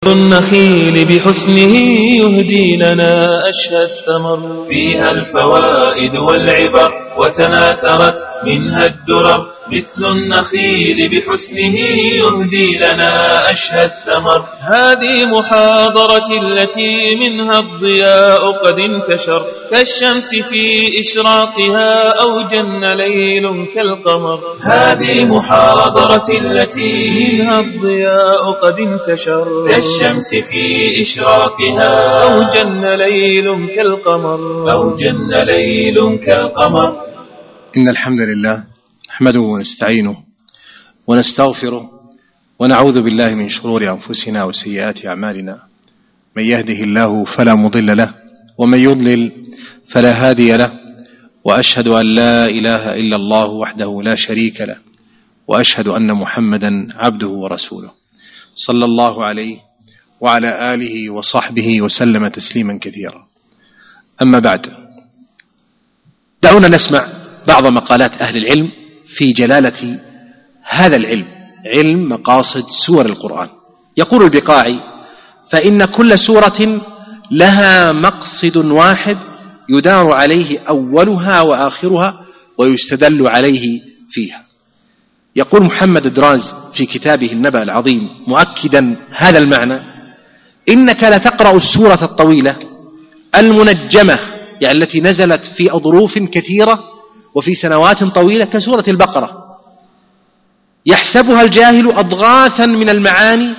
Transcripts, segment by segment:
النخيل بحسنه يهدي لنا أشهى الثمر، فيها الفوائد والعبر وتناثرت منها الدرر، مثل النخيل بحسنه يهدي لنا أشهى الثمر. هذه محاضرة التي منها الضياء قد انتشر، كالشمس في إشراقها أو جن ليل كالقمر. هذه محاضرة التي منها الضياء قد انتشر، كالشمس في إشراقها أو جن ليل كالقمر، أو جن ليل كالقمر. إن الحمد لله نحمده ونستعينه ونستغفره ونعوذ بالله من شرور أنفسنا وسيئات أعمالنا، من يهده الله فلا مضل له ومن يضلل فلا هادي له، وأشهد أن لا إله إلا الله وحده لا شريك له، وأشهد أن محمدا عبده ورسوله صلى الله عليه وعلى آله وصحبه وسلم تسليما كثيرا. أما بعد، دعونا نسمع بعض مقالات أهل العلم في جلالة هذا العلم، علم مقاصد سور القرآن. يقول البقاعي: فإن كل سورة لها مقصد واحد يدار عليه أولها وآخرها ويستدل عليه فيها. يقول محمد الدراز في كتابه النبأ العظيم مؤكدا هذا المعنى: إنك لتقرأ السورة الطويلة المنجمة، يعني التي نزلت في أظروف كثيرة وفي سنوات طويلة كسورة البقرة، يحسبها الجاهل أضغاثا من المعاني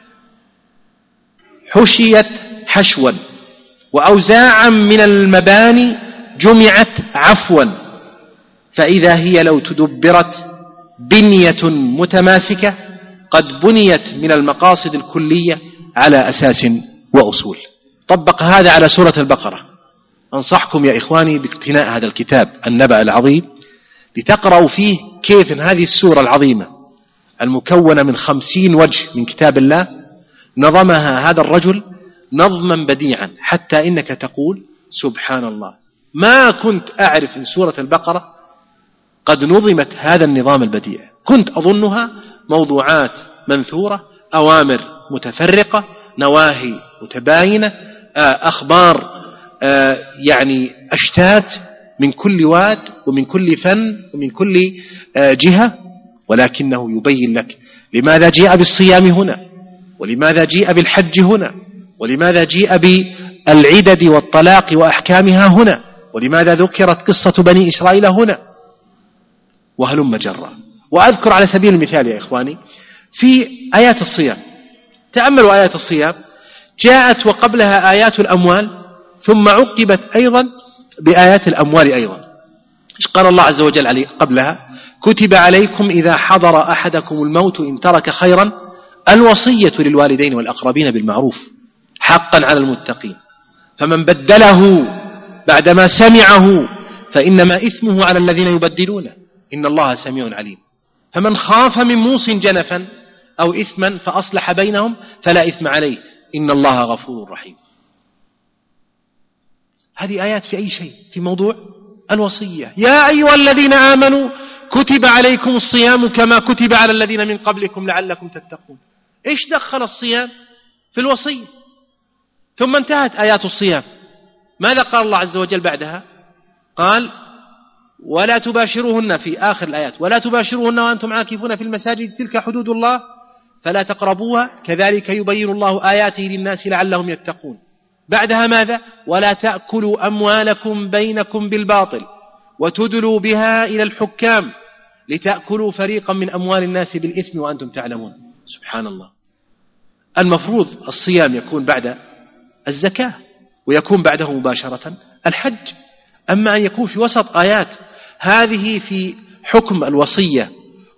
حشيت حشوا، وأوزاعا من المباني جمعت عفوا، فإذا هي لو تدبرت بنية متماسكة قد بنيت من المقاصد الكلية على أساس وأصول. طبق هذا على سورة البقرة. أنصحكم يا إخواني باقتناء هذا الكتاب النبأ العظيم لتقرأوا فيه كيف هذه السورة العظيمة المكونة من 50 وجه من كتاب الله نظمها هذا الرجل نظما بديعا، حتى إنك تقول سبحان الله، ما كنت أعرف إن سورة البقرة قد نظمت هذا النظام البديع. كنت أظنها موضوعات منثورة، أوامر متفرقة، نواهي متباينة، أخبار يعني أشتات من كل واد ومن كل فن ومن كل جهة، ولكنه يبين لك لماذا جاء بالصيام هنا، ولماذا جاء بالحج هنا، ولماذا جاء بالعدد والطلاق وأحكامها هنا، ولماذا ذكرت قصة بني إسرائيل هنا، وهلم جرا. وأذكر على سبيل المثال يا إخواني في آيات الصيام، تأملوا آيات الصيام جاءت وقبلها آيات الأموال، ثم عقبت أيضا بآيات الأموال أيضا. إيش قال الله عز وجل عليه قبلها؟ كتب عليكم إذا حضر أحدكم الموت إن ترك خيرا الوصية للوالدين والأقربين بالمعروف حقا على المتقين، فمن بدله بعدما سمعه فإنما إثمه على الذين يبدلونه إن الله سميع عليم. فمن خاف من موص جنفا أو إثما فأصلح بينهم فلا إثم عليه إن الله غفور رحيم. هذه آيات في أي شيء، في موضوع الوصية. يا أيها الذين آمنوا كتب عليكم الصيام كما كتب على الذين من قبلكم لعلكم تتقون. إيش دخل الصيام في الوصية؟ ثم انتهت آيات الصيام، ماذا قال الله عز وجل بعدها؟ قال: ولا تباشروهن في آخر الآيات: ولا تباشروهن وأنتم عاكفون في المساجد تلك حدود الله فلا تقربوها كذلك يبين الله آياته للناس لعلهم يتقون. بعدها ماذا؟ ولا تأكلوا أموالكم بينكم بالباطل وتدلوا بها إلى الحكام لتأكلوا فريقا من أموال الناس بالإثم وأنتم تعلمون. سبحان الله. المفروض الصيام يكون بعد الزكاة ويكون بعده مباشرة الحج، أما أن يكون في وسط آيات هذه في حكم الوصية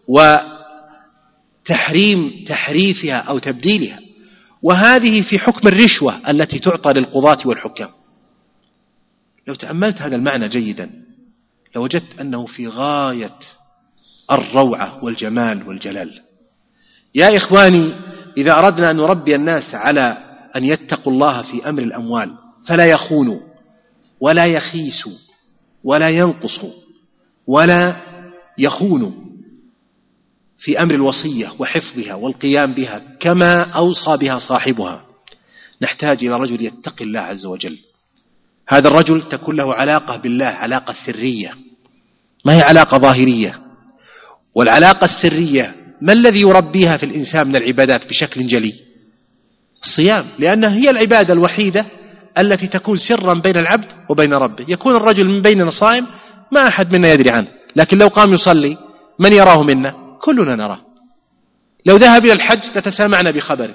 وتحريم تحريفها أو تبديلها، وهذه في حكم الرشوة التي تعطى للقضاة والحكام. لو تأملت هذا المعنى جيدا لوجدت أنه في غاية الروعة والجمال والجلال. يا إخواني، إذا أردنا أن نربي الناس على أن يتقوا الله في أمر الأموال فلا يخونوا ولا يخيسوا ولا ينقصوا ولا يخونوا، في أمر الوصية وحفظها والقيام بها كما أوصى بها صاحبها، نحتاج إلى رجل يتقي الله عز وجل. هذا الرجل تكون له علاقة بالله، علاقة سرية، ما هي علاقة ظاهرية. والعلاقة السرية ما الذي يربيها في الإنسان من العبادات بشكل جلي؟ الصيام، لأنها هي العبادة الوحيدة التي تكون سرا بين العبد وبين ربه. يكون الرجل من بيننا صائم ما أحد منا يدري عنه، لكن لو قام يصلي من يراه منا؟ كلنا نراه. لو ذهب إلى الحج لتسامعنا بخبره.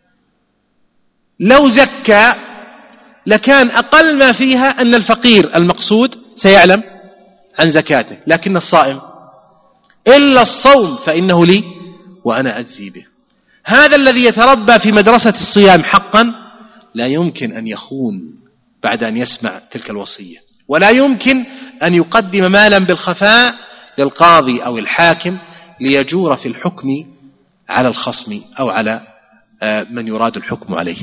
لو زكى لكان أقل ما فيها أن الفقير المقصود سيعلم عن زكاته، لكن الصائم إلا الصوم فإنه لي وأنا أجزي به. هذا الذي يتربى في مدرسة الصيام حقا لا يمكن أن يخون بعد أن يسمع تلك الوصية، ولا يمكن أن يقدم مالا بالخفاء للقاضي أو الحاكم ليجور في الحكم على الخصم أو على من يراد الحكم عليه.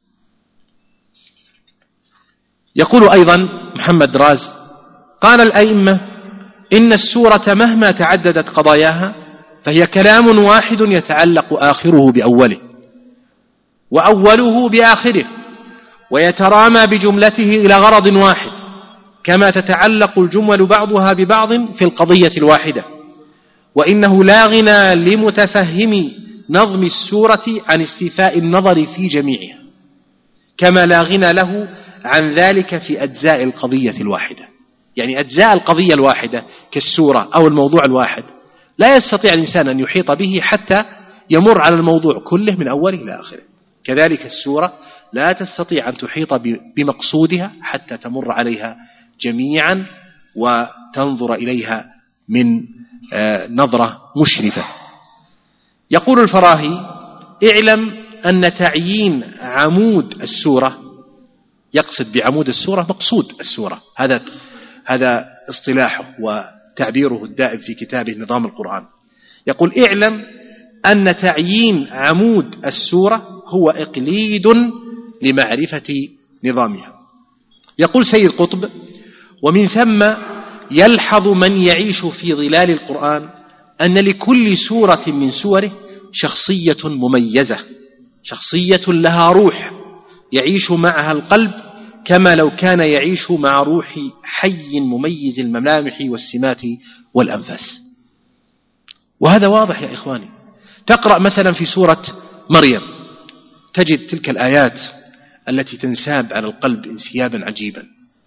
يقول أيضا محمد راز: قال الأئمة إن السورة مهما تعددت قضاياها فهي كلام واحد يتعلق آخره بأوله وأوله بآخره، ويترامى بجملته إلى غرض واحد، كما تتعلق الجمل بعضها ببعض في القضية الواحدة. وإنه لا غنى لمتفهم نظم السورة عن استيفاء النظر في جميعها، كما لا غنى له عن ذلك في أجزاء القضية الواحدة. يعني أجزاء القضية الواحدة كالسورة أو الموضوع الواحد لا يستطيع الإنسان أن يحيط به حتى يمر على الموضوع كله من أوله إلى آخره. كذلك السورة لا تستطيع أن تحيط بمقصودها حتى تمر عليها جميعا وتنظر إليها من نظرة مشرفة. يقول الفراهي: اعلم أن تعيين عمود السورة، يقصد بعمود السورة مقصود السورة، هذا اصطلاحه وتعبيره الدائم في كتابه نظام القرآن. يقول: اعلم أن تعيين عمود السورة هو إقليد لمعرفة نظامها. يقول سيد قطب: ومن ثم يلحظ من يعيش في ظلال القرآن أن لكل سورة من سوره شخصية مميزة، شخصية لها روح يعيش معها القلب كما لو كان يعيش مع روح حي مميز الملامح والسمات والأنفاس. وهذا واضح يا إخواني. تقرأ مثلا في سورة مريم تجد تلك الآيات التي تنساب على القلب انسيابا عجيبا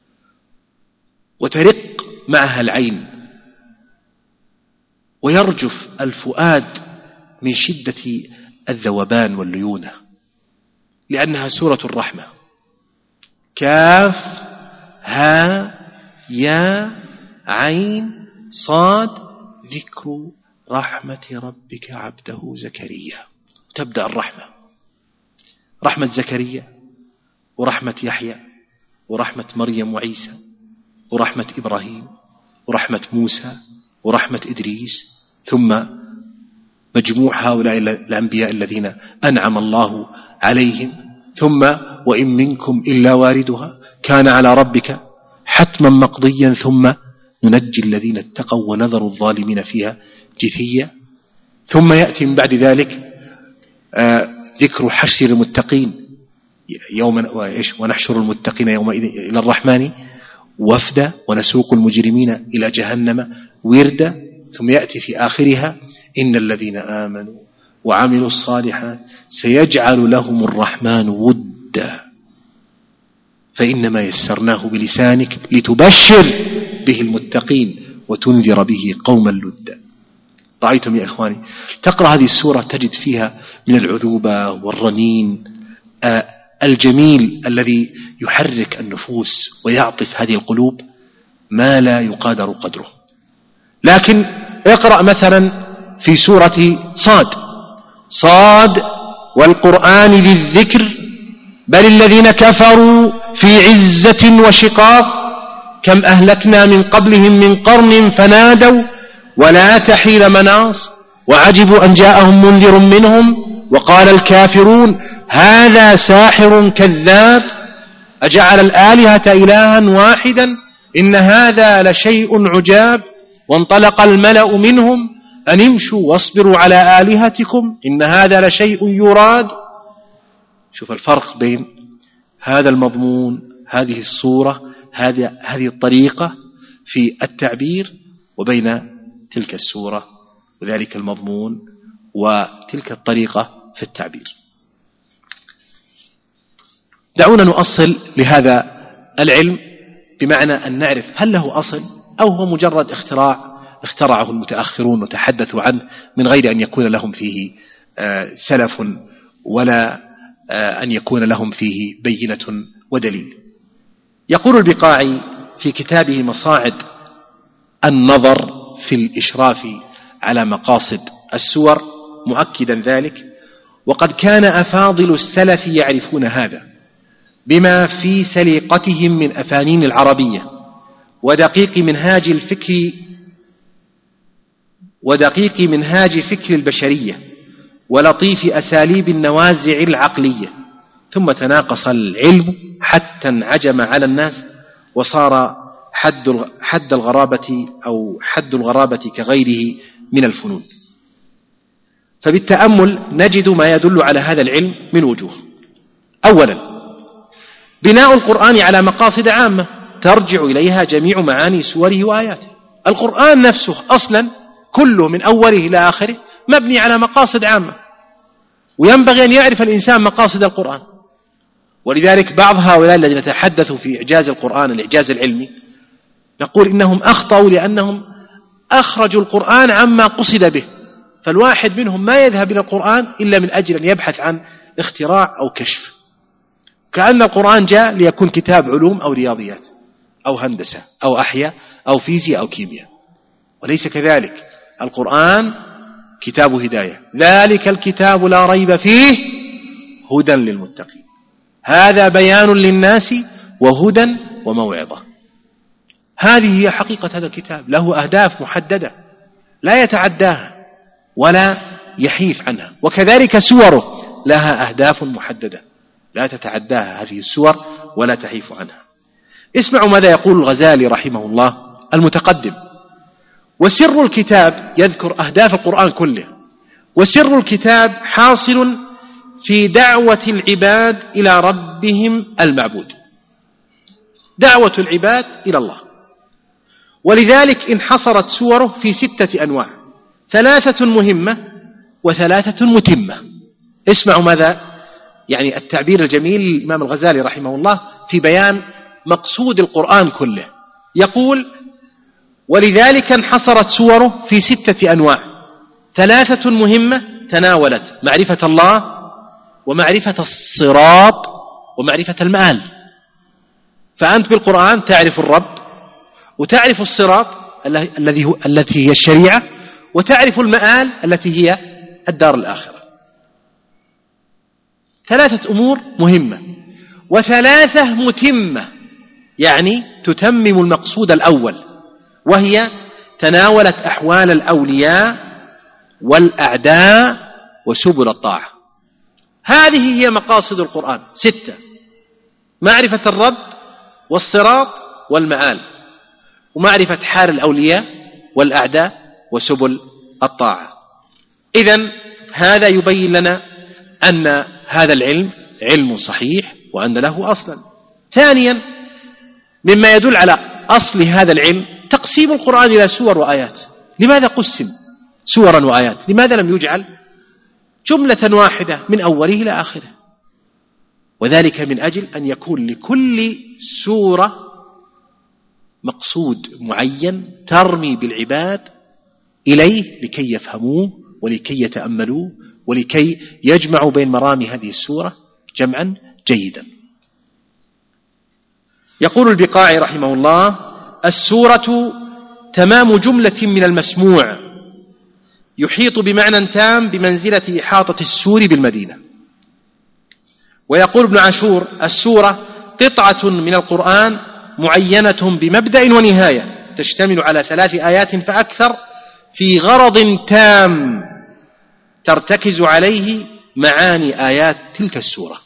وترق معها العين ويرجف الفؤاد من شدة الذوبان والليونة، لأنها سورة الرحمة. كاف ها يا عين صاد ذكر رحمة ربك عبده زكريا. تبدأ الرحمة، رحمة زكريا ورحمة يحيى ورحمة مريم وعيسى ورحمة إبراهيم ورحمة موسى ورحمة إدريس، ثم مجموع هؤلاء الأنبياء الذين أنعم الله عليهم، ثم وإن منكم إلا واردها كان على ربك حتما مقضيا ثم ننجي الذين اتقوا ونذر الظالمين فيها جثيا. ثم يأتي من بعد ذلك ذكر حشر المتقين يوما ونحشر المتقين يومئذ إلى الرحمن وفدا ونسوق المجرمين إلى جهنم وردا. ثم يأتي في آخرها إن الذين آمنوا وعملوا الصالحات سيجعل لهم الرحمن ودا فإنما يسرناه بلسانك لتبشر به المتقين وتنذر به قوما لدا. رأيتم يا إخواني؟ تقرأ هذه السورة تجد فيها من العذوبة والرنين الجميل الذي يحرك النفوس ويعطف هذه القلوب ما لا يقادر قدره. لكن اقرأ مثلا في سورة صاد والقرآن ذي الذكر بل الذين كفروا في عزة وشقاق كم أهلكنا من قبلهم من قرن فنادوا ولا تحيل مناص وعجبوا أن جاءهم منذر منهم وقال الكافرون هذا ساحر كذاب أجعل الآلهة إلها واحدا إن هذا لشيء عجاب. وانطلق الملأ منهم أن امشوا واصبروا على آلهتكم إن هذا لشيء يراد. شوف الفرق بين هذا المضمون، هذه الصورة، هذه الطريقة في التعبير، وبين تلك السورة وذلك المضمون وتلك الطريقة في التعبير. دعونا نؤصل لهذا العلم، بمعنى أن نعرف هل له أصل أو هو مجرد اخترعه المتأخرون وتحدثوا عنه من غير أن يكون لهم فيه سلف ولا أن يكون لهم فيه بينة ودليل. يقول البقاعي في كتابه مصاعد النظر في الإشراف على مقاصد السور مؤكدا ذلك: وقد كان أفاضل السلف يعرفون هذا بما في سليقتهم من أفانين العربية ودقيق منهاج فكر البشرية ولطيف أساليب النوازع العقلية، ثم تناقص العلم حتى انعجم على الناس وصار حد الغرابة كغيره من الفنون. فبالتأمل نجد ما يدل على هذا العلم من وجوه. أولا، بناء القرآن على مقاصد عامة ترجع إليها جميع معاني سوره وآياته. القرآن نفسه أصلا كله من أوله إلى آخره مبني على مقاصد عامة، وينبغي أن يعرف الإنسان مقاصد القرآن. ولذلك بعض هؤلاء الذين تحدثوا في إعجاز القرآن الإعجاز العلمي نقول إنهم أخطأوا لأنهم أخرجوا القرآن عما قصد به، فالواحد منهم ما يذهب إلى القرآن إلا من أجل أن يبحث عن اختراع أو كشف، كأن القرآن جاء ليكون كتاب علوم أو رياضيات أو هندسة أو أحياء أو فيزياء أو كيمياء، وليس كذلك. القرآن كتاب هداية، ذلك الكتاب لا ريب فيه هدى للمتقين، هذا بيان للناس وهدى وموعظة. هذه هي حقيقة هذا الكتاب، له أهداف محددة لا يتعداها ولا يحيف عنها، وكذلك سوره لها أهداف محددة لا تتعداها هذه السور ولا تحيف عنها. اسمعوا ماذا يقول الغزالي رحمه الله المتقدم: وسر الكتاب، يذكر أهداف القرآن كله، وسر الكتاب حاصل في دعوة العباد إلى ربهم المعبود، دعوة العباد إلى الله. ولذلك انحصرت سوره في 6 أنواع: 3 مهمة و3 متمة. اسمعوا ماذا يعني التعبير الجميل للإمام الغزالي رحمه الله في بيان مقصود القرآن كله. يقول: ولذلك انحصرت سوره في 6 أنواع: 3 مهمة تناولت معرفة الله ومعرفة الصراط ومعرفة المآل. فأنت بالقرآن تعرف الرب وتعرف الصراط التي هي الشريعة، وتعرف المآل التي هي الدار الآخرة. 3 أمور مهمة و3 متمة، يعني تتمم المقصود الأول، وهي تناولت أحوال الأولياء والأعداء وسبل الطاعة. هذه هي مقاصد القرآن 6: معرفة الرب والصراط والمآل، ومعرفة حال الأولياء والأعداء وسبل الطاعة. إذن هذا يبين لنا أن هذا العلم علم صحيح وأن له أصلا. ثانيا، مما يدل على أصل هذا العلم تقسيم القرآن إلى سور وآيات. لماذا قسم سورا وآيات؟ لماذا لم يجعل جملة واحدة من أوله إلى آخره؟ وذلك من أجل أن يكون لكل سورة مقصود معين ترمي بالعباد إليه لكي يفهموه ولكي يتأملوه ولكي يجمعوا بين مرامي هذه السورة جمعا جيدا. يقول البقاعي رحمه الله: السورة تمام جملة من المسموع يحيط بمعنى تام بمنزلة إحاطة السور بالمدينة. ويقول ابن عاشور: السورة قطعة من القرآن معينة بمبدأ ونهاية تشتمل على 3 آيات فأكثر في غرض تام ترتكز عليه معاني آيات تلك السورة.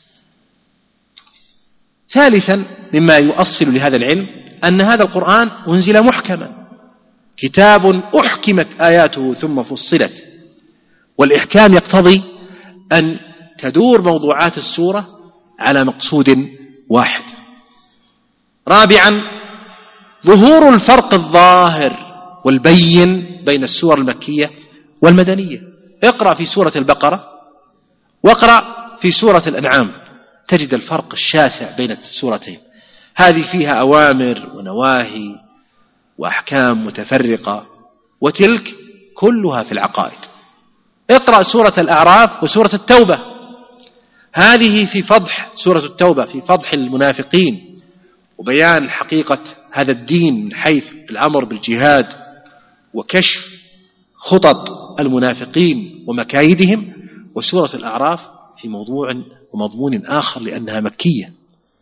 ثالثا، مما يؤصل لهذا العلم أن هذا القرآن أنزل محكما، كتاب أحكمت آياته ثم فصلت، والإحكام يقتضي أن تدور موضوعات السورة على مقصود واحد. رابعا، ظهور الفرق الظاهر والبين بين السور المكية والمدنية. اقرأ في سورة البقرة واقرأ في سورة الأنعام تجد الفرق الشاسع بين السورتين. هذه فيها أوامر ونواهي وأحكام متفرقة، وتلك كلها في العقائد. اقرأ سورة الأعراف وسورة التوبة، هذه في فضح سورة التوبة في فضح المنافقين وبيان حقيقة هذا الدين من حيث الأمر بالجهاد وكشف خطط المنافقين ومكايدهم. وسورة الأعراف في موضوع ومضمون آخر لأنها مكية.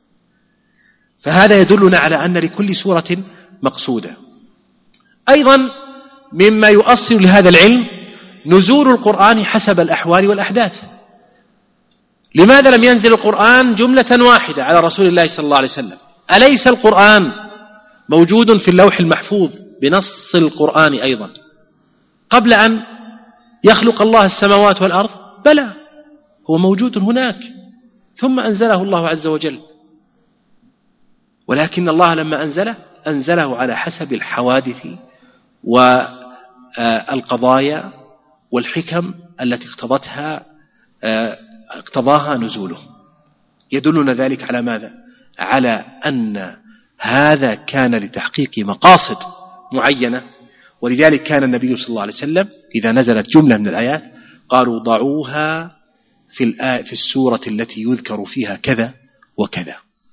فهذا يدلنا على أن لكل سورة مقصودة. أيضا مما يؤصل لهذا العلم نزول القرآن حسب الأحوال والأحداث. لماذا لم ينزل القرآن جملة واحدة على رسول الله صلى الله عليه وسلم؟ أليس القرآن موجود في اللوح المحفوظ بنص القرآن أيضا قبل أن يخلق الله السماوات والأرض؟ بلى، هو موجود هناك ثم أنزله الله عز وجل، ولكن الله لما أنزله على حسب الحوادث والقضايا والحكم التي اقتضاها نزوله. يدلنا ذلك على ماذا؟ على أن هذا كان لتحقيق مقاصد معينة. ولذلك كان النبي صلى الله عليه وسلم إذا نزلت جملة من الآيات قالوا ضعوها في السورة التي يذكر فيها كذا وكذا.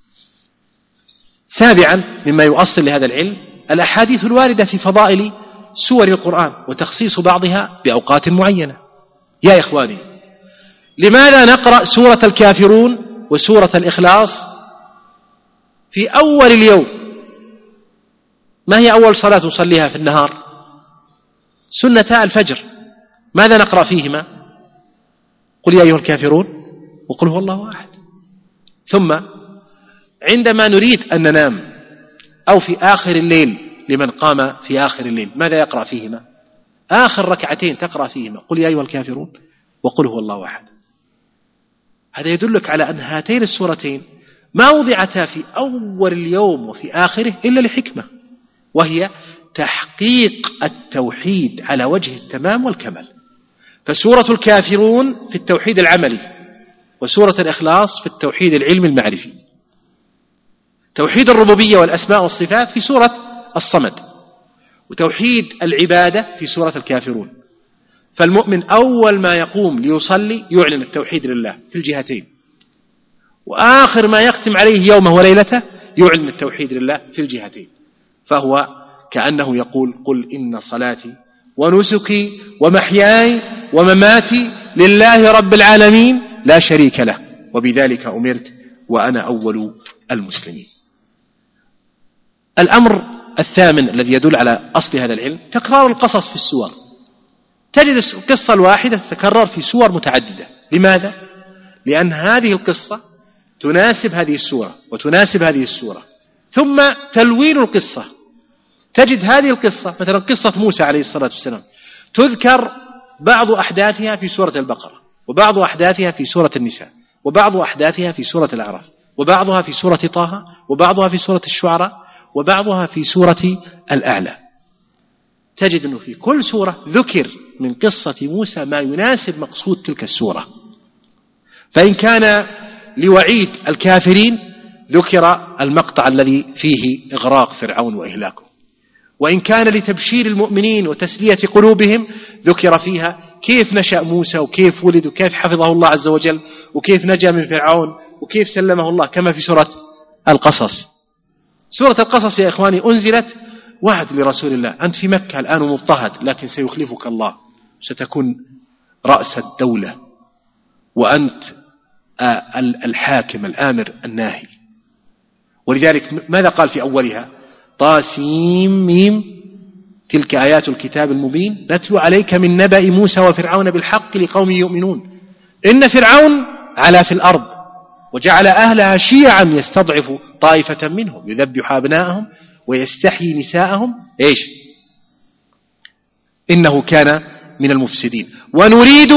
سابعا مما يؤصل لهذا العلم الأحاديث الواردة في فضائل سور القرآن وتخصيص بعضها بأوقات معينة. يا إخواني، لماذا نقرأ سورة الكافرون وسورة الإخلاص في أول اليوم؟ ما هي أول صلاة نصليها في النهار؟ سنتا الفجر. ماذا نقرأ فيهما؟ قل يا أيها الكافرون وقل هو الله أحد. ثم عندما نريد أن ننام أو في آخر الليل لمن قام في آخر الليل ماذا يقرأ فيهما؟ آخر ركعتين تقرأ فيهما قل يا أيها الكافرون وقل هو الله أحد. هذا يدلك على أن هاتين السورتين ما وضعتا في أول اليوم وفي آخره إلا لحكمة، وهي تحقيق التوحيد على وجه التمام والكمال. فسورة الكافرون في التوحيد العملي، وسورة الإخلاص في التوحيد العلمي المعرفي. توحيد الربوبية والأسماء والصفات في سورة الصمد، وتوحيد العبادة في سورة الكافرون. فالمؤمن أول ما يقوم ليصلي يعلن التوحيد لله في الجهتين، وآخر ما يختم عليه يومه وليلته يعلن التوحيد لله في الجهتين. فهو كأنه يقول قل إن صلاتي ونسكي ومحياي ومماتي لله رب العالمين لا شريك له وبذلك أمرت وأنا أول المسلمين. الأمر الثامن الذي يدل على أصل هذا العلم تكرار القصص في السور. تجد القصة الواحدة تتكرر في سور متعددة. لماذا؟ لأن هذه القصة تناسب هذه السورة وتناسب هذه السورة. ثم تلوين القصة، تجد هذه القصة مثلا قصة موسى عليه الصلاة والسلام تذكر بعض أحداثها في سورة البقرة، وبعض أحداثها في سورة النساء، وبعض أحداثها في سورة الأعراف، وبعضها في سورة طه، وبعضها في سورة الشعراء، وبعضها في سورة الأعلى. تجد أنه في كل سورة ذكر من قصة موسى ما يناسب مقصود تلك السورة. فإن كان لوعيد الكافرين ذكر المقطع الذي فيه إغراق فرعون وإهلاكه، وإن كان لتبشير المؤمنين وتسلية قلوبهم ذكر فيها كيف نشأ موسى وكيف ولد وكيف حفظه الله عز وجل وكيف نجا من فرعون وكيف سلمه الله، كما في سورة القصص. سورة القصص يا إخواني أنزلت وعد لرسول الله، أنت في مكة الآن مضطهد لكن سيخلفك الله، ستكون رأس الدولة وأنت الحاكم الآمر الناهي. ولذلك ماذا قال في أولها؟ طاسيم ميم تلك آيات الكتاب المبين نتلو عليك من نبأ موسى وفرعون بالحق لقوم يؤمنون إن فرعون علا في الأرض وجعل أهلها شيعا يستضعف طائفة منهم يذبح أبناءهم ويستحيي نساءهم إنه كان من المفسدين. ونريد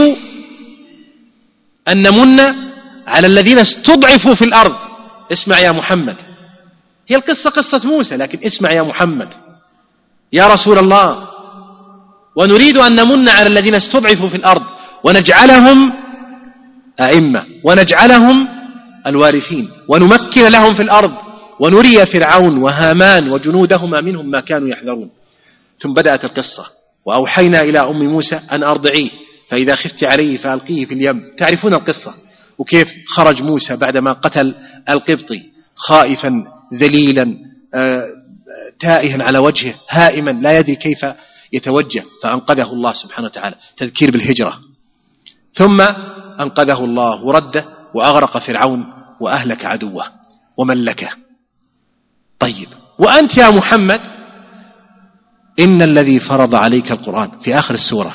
أن نمن على الذين استضعفوا في الأرض. اسمع يا محمد، هي القصة قصة موسى، لكن اسمع يا محمد يا رسول الله، ونريد أن نمن على الذين استضعفوا في الأرض ونجعلهم أئمة ونجعلهم الوارثين ونمكن لهم في الأرض ونري فرعون وهامان وجنودهما منهم ما كانوا يحذرون. ثم بدأت القصة: وأوحينا إلى أم موسى أن أرضعيه فإذا خفت عليه فألقيه في اليم. تعرفون القصة، وكيف خرج موسى بعدما قتل القبطي خائفا ذليلا تائها على وجهه هائما لا يدري كيف يتوجه، فأنقذه الله سبحانه وتعالى. تذكير بالهجرة. ثم أنقذه الله ورده وأغرق فرعون وأهلك عدوه وملكه. طيب، وأنت يا محمد إن الذي فرض عليك القرآن في آخر السورة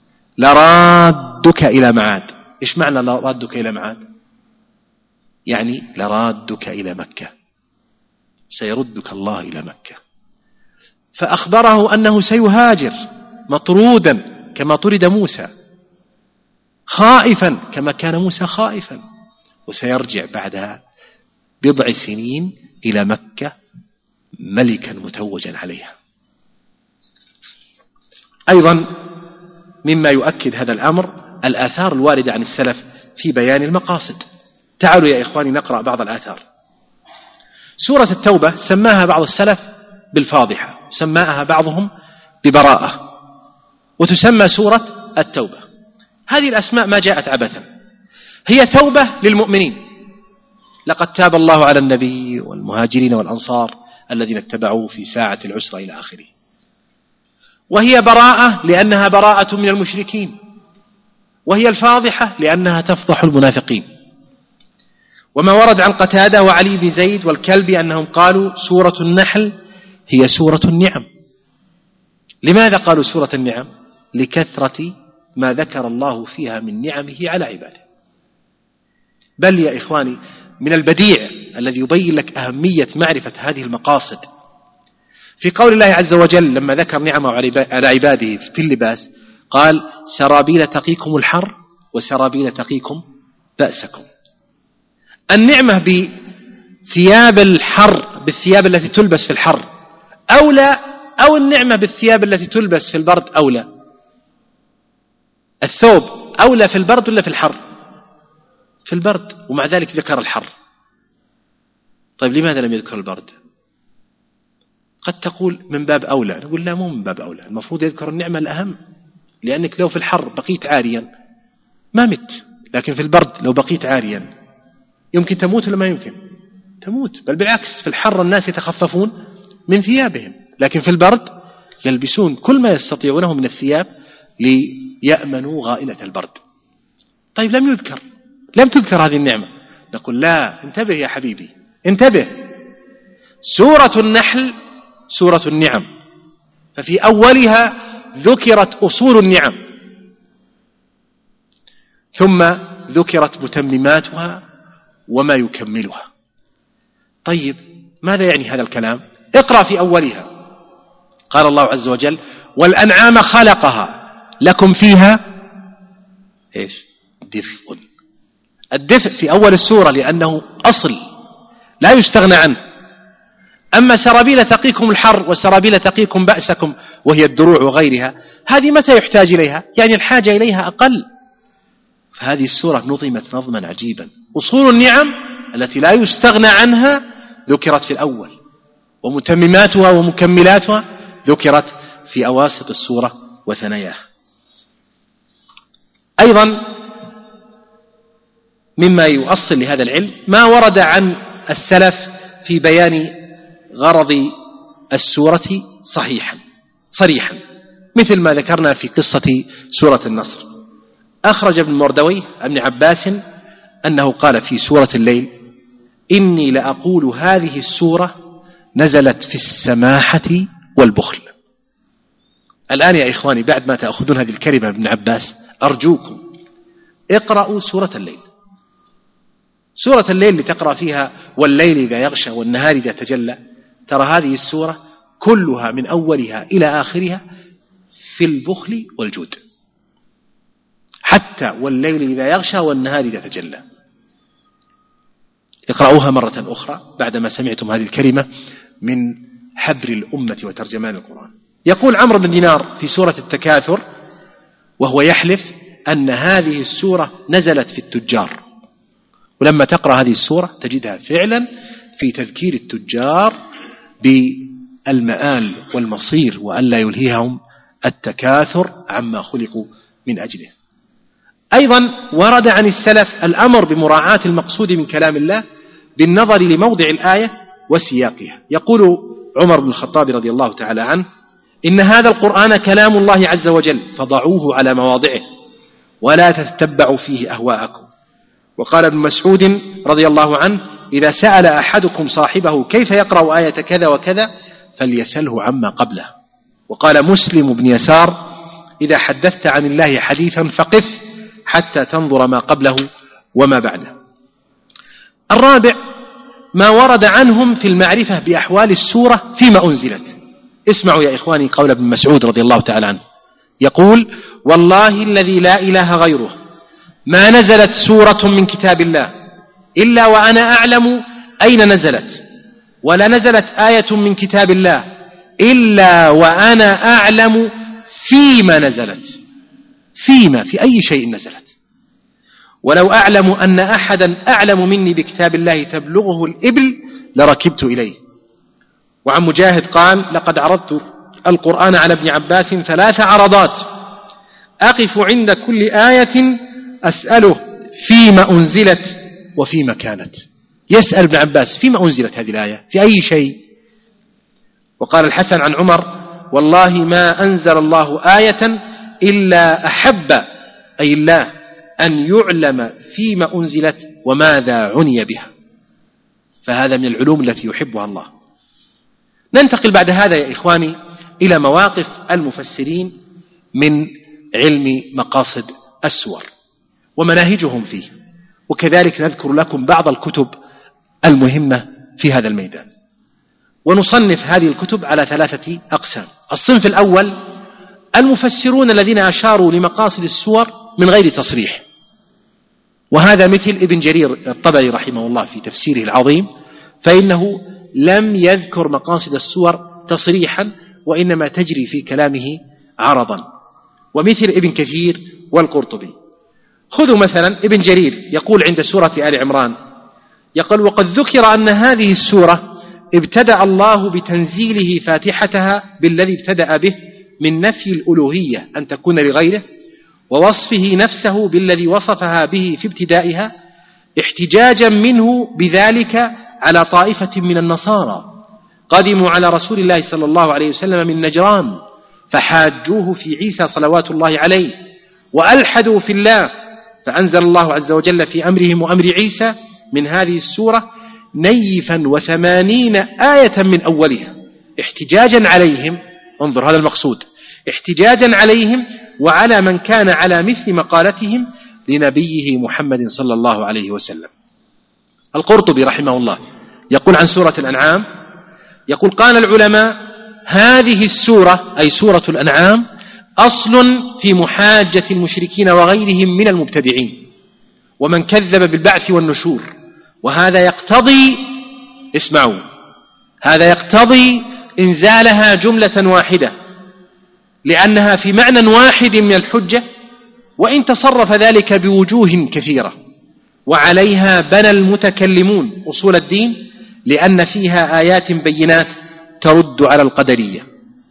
لرادك إلى معاد. إيش معنى لرادك إلى معاد؟ يعني لرادك إلى مكة، سيردك الله إلى مكة. فأخبره أنه سيهاجر مطرودا كما طرد موسى، خائفا كما كان موسى خائفا، وسيرجع بعدها بضع سنين إلى مكة ملكا متوجا عليها. أيضا مما يؤكد هذا الأمر الآثار الواردة عن السلف في بيان المقاصد. تعالوا يا إخواني نقرأ بعض الآثار. سورة التوبة سماها بعض السلف بالفاضحة، سماها بعضهم ببراءة، وتسمى سورة التوبة. هذه الأسماء ما جاءت عبثا، هي توبة للمؤمنين. لقد تاب الله على النبي والمهاجرين والأنصار الذين اتبعوه في ساعة العسرة إلى آخره. وهي براءة لأنها براءة من المشركين، وهي الفاضحة لأنها تفضح المنافقين. وما ورد عن قتادة وعلي بن زيد والكلبي أنهم قالوا سورة النحل هي سورة النعم. لماذا قالوا سورة النعم؟ لكثرة ما ذكر الله فيها من نعمه على عباده. بل يا إخواني من البديع الذي يبين لك أهمية معرفة هذه المقاصد في قول الله عز وجل لما ذكر نعمه على عباده في اللباس، قال سرابيل تقيكم الحر وسرابيل تقيكم بأسكم. النعمة بثياب الحر بالثياب التي تلبس في الحر أولى، أو النعمة بالثياب التي تلبس في البرد أولى؟ الثوب أولى في البرد ولا في الحر؟ في البرد، ومع ذلك ذكر الحر. طيب لماذا لم يذكر البرد؟ قد تقول من باب أولى، نقول لا، مو من باب أولى، المفروض يذكر النعمة الأهم، لأنك لو في الحر بقيت عاريا ما مت، لكن في البرد لو بقيت عاريا يمكن تموت ولا ما يمكن؟ تموت. بل بالعكس، في الحر الناس يتخففون من ثيابهم، لكن في البرد يلبسون كل ما يستطيعونه من الثياب ليأمنوا غائلة البرد. طيب لم تذكر هذه النعمة، نقول لا، انتبه يا حبيبي، انتبه. سورة النحل سورة النعم، ففي أولها ذكرت أصول النعم، ثم ذكرت متمماتها وما يكملها. طيب ماذا يعني هذا الكلام؟ اقرأ في أولها، قال الله عز وجل والأنعام خلقها لكم فيها إيش؟ دفء. الدفء في أول السورة لأنه أصل لا يستغنى عنه. أما سرابيل تقيكم الحر وسرابيل تقيكم بأسكم وهي الدروع وغيرها، هذه متى يحتاج إليها؟ يعني الحاجة إليها أقل. فهذه السورة نظمت نظما عجيبا. أصول النعم التي لا يستغنى عنها ذكرت في الأول، ومتمماتها ومكملاتها ذكرت في أواسط السورة وثناياها. أيضا مما يؤصل لهذا العلم ما ورد عن السلف في بيان غرض السورة صريحا، مثل ما ذكرنا في قصة سورة النصر. أخرج ابن مردويه عن ابن عباس أنه قال في سورة الليل إني لأقول هذه السورة نزلت في السماحة والبخل. الآن يا إخواني بعد ما تأخذون هذه الكلمة ابن عباس أرجوكم اقرأوا سورة الليل. سورة الليل اللي تقرأ فيها والليل إذا يغشى والنهار إذا تجلى، ترى هذه السورة كلها من أولها إلى آخرها في البخل والجود، حتى والليل إذا يغشى والنهار إذا تجلى. اقرأوها مرة أخرى بعدما سمعتم هذه الكلمة من حبر الأمة وترجمان القرآن. يقول عمرو بن دينار في سورة التكاثر وهو يحلف أن هذه السورة نزلت في التجار، ولما تقرأ هذه السورة تجدها فعلا في تذكير التجار بالمآل والمصير وأن لا يلهيهم التكاثر عما خلقوا من أجله. أيضا ورد عن السلف الأمر بمراعاة المقصود من كلام الله بالنظر لموضع الآية وسياقها. يقول عمر بن الخطاب رضي الله تعالى عنه: إن هذا القرآن كلام الله عز وجل فضعوه على مواضعه ولا تتبعوا فيه أهواءكم. وقال ابن مسعود رضي الله عنه: إذا سأل أحدكم صاحبه كيف يقرأ آية كذا وكذا فليسأله عما قبله. وقال مسلم بن يسار: إذا حدثت عن الله حديثا فقف حتى تنظر ما قبله وما بعده. الرابع ما ورد عنهم في المعرفة بأحوال السورة فيما أنزلت. اسمعوا يا إخواني قول ابن مسعود رضي الله تعالى عنه، يقول: والله الذي لا إله غيره ما نزلت سورة من كتاب الله إلا وأنا أعلم أين نزلت، ولا نزلت آية من كتاب الله إلا وأنا أعلم فيما نزلت، فيما في أي شيء نزلت. ولو أعلم أن أحدا أعلم مني بكتاب الله تبلغه الإبل لركبت إليه. وعن مجاهد قال: لقد عرضت القرآن على ابن عباس 3 عرضات أقف عند كل آية أسأله فيما أنزلت وفيما كانت. يسأل ابن عباس فيما أنزلت هذه الآية، في أي شيء. وقال الحسن عن عمر: والله ما أنزل الله آية إلا أحب أي الله أن يعلم فيما أنزلت وماذا عني بها. فهذا من العلوم التي يحبها الله. ننتقل بعد هذا يا إخواني إلى مواقف المفسرين من علم مقاصد السور ومناهجهم فيه، وكذلك نذكر لكم بعض الكتب المهمة في هذا الميدان. ونصنف هذه الكتب على 3 أقسام. الصنف الأول المفسرون الذين أشاروا لمقاصد السور من غير تصريح، وهذا مثل ابن جرير الطبري رحمه الله في تفسيره العظيم، فإنه لم يذكر مقاصد السور تصريحا وإنما تجري في كلامه عرضا، ومثل ابن كثير والقرطبي. خذوا مثلا ابن جرير يقول عند سورة آل عمران، يقول: وقد ذكر أن هذه السورة ابتدأ الله بتنزيله فاتحتها بالذي ابتدأ به من نفي الألوهية أن تكون لغيره، ووصفه نفسه بالذي وصفها به في ابتدائها، احتجاجا منه بذلك على طائفة من النصارى قدموا على رسول الله صلى الله عليه وسلم من نجران فحاجوه في عيسى صلوات الله عليه وألحدوا في الله، فأنزل الله عز وجل في أمرهم وأمر عيسى من هذه السورة نيفا 80 آية من أولها احتجاجا عليهم. انظر هذا المقصود، احتجاجا عليهم وعلى من كان على مثل مقالتهم لنبيه محمد صلى الله عليه وسلم. القرطبي رحمه الله يقول عن سورة الأنعام، يقول: قال العلماء: هذه السورة أي سورة الأنعام أصل في محاجة المشركين وغيرهم من المبتدعين ومن كذب بالبعث والنشور، وهذا يقتضي، اسمعوا، هذا يقتضي إنزالها جملة واحدة لأنها في معنى واحد من الحجة، وإن تصرف ذلك بوجوه كثيرة، وعليها بنى المتكلمون أصول الدين لأن فيها آيات بينات ترد على القدرية.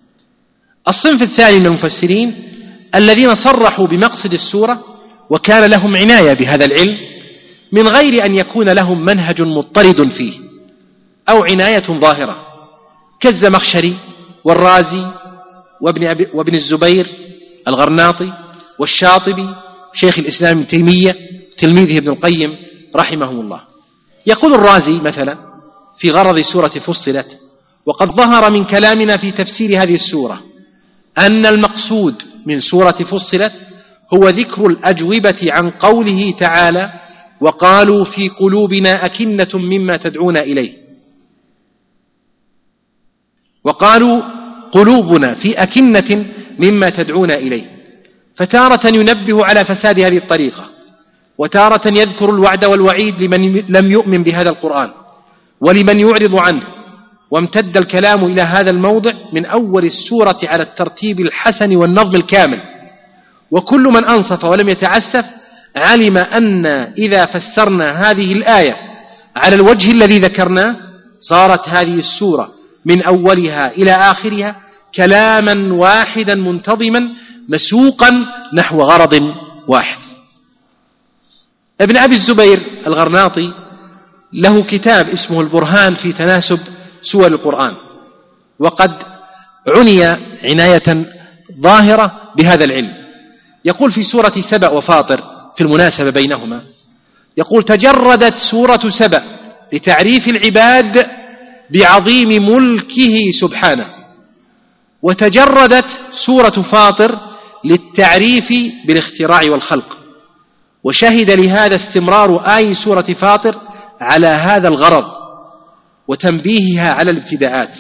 الصنف الثاني من المفسرين الذين صرحوا بمقصد السورة وكان لهم عناية بهذا العلم من غير أن يكون لهم منهج مضطرد فيه أو عناية ظاهرة، كالزمخشري والرازي وابن الزبير الغرناطي والشاطبي شيخ الإسلام ابن تيمية تلميذه ابن القيم رحمه الله. يقول الرازي مثلا في غرض سورة فصلت: وقد ظهر من كلامنا في تفسير هذه السورة أن المقصود من سورة فصلت هو ذكر الأجوبة عن قوله تعالى: وقالوا في قلوبنا أكنة مما تدعونا إليه. وقالوا قلوبنا في أكنة مما تدعون إليه، فتارة ينبه على فساد هذه الطريقة، وتارة يذكر الوعد والوعيد لمن لم يؤمن بهذا القرآن ولمن يعرض عنه. وامتد الكلام إلى هذا الموضع من أول السورة على الترتيب الحسن والنظم الكامل، وكل من أنصف ولم يتعسف علم أن إذا فسرنا هذه الآية على الوجه الذي ذكرناه صارت هذه السورة من أولها إلى آخرها كلاما واحدا منتظما مسوقا نحو غرض واحد. ابن أبي الزبير الغرناطي له كتاب اسمه البرهان في تناسب سور القرآن، وقد عني عناية ظاهرة بهذا العلم. يقول في سورة سبأ وفاطر في المناسبة بينهما، يقول: تجردت سورة سبأ لتعريف العباد بعظيم ملكه سبحانه، وتجردت سورة فاطر للتعريف بالاختراع والخلق، وشهد لهذا استمرار آي سورة فاطر على هذا الغرض وتنبيهها على الابتداءات،